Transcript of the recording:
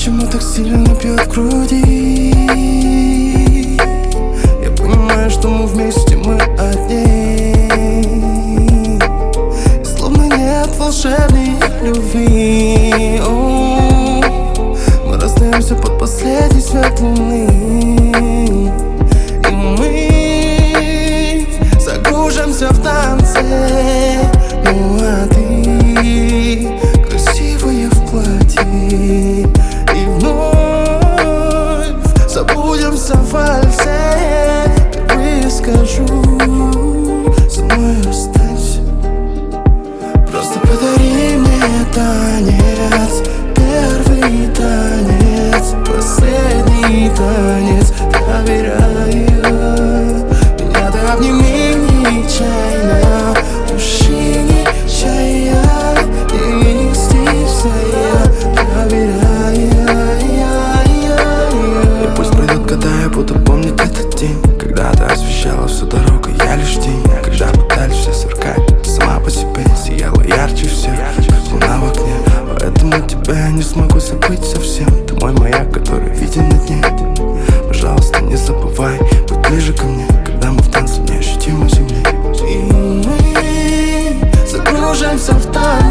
почему так сильно бьет в груди. Я понимаю, что мы вместе, мы одни, и словно нет волшебной любви. Мы расстаемся под последний свет луны, и мы загружаемся в танце. Ну а ты красивая в платье, и вновь забудемся в вальсе. Впервые скажу: со мной останься. Просто подари мне танец, первый танец, последний танец. Доверяя меня, ты обними нечаянно, души нечая, и стисая, доверяя. Пусть пройдут года, я буду помнить этот день, когда ты освещала всю дорогу, я лишь тень. Когда пытались все сверкать, ты сама по себе сияла ярче всех, как луна в окне. Поэтому тебя я не смогу забыть совсем. Ты мой маяк, который виден на дне. Пожалуйста, не забывай, будь ближе ко мне, когда мы в танце неощутимо земле. И мы загружаемся в танце.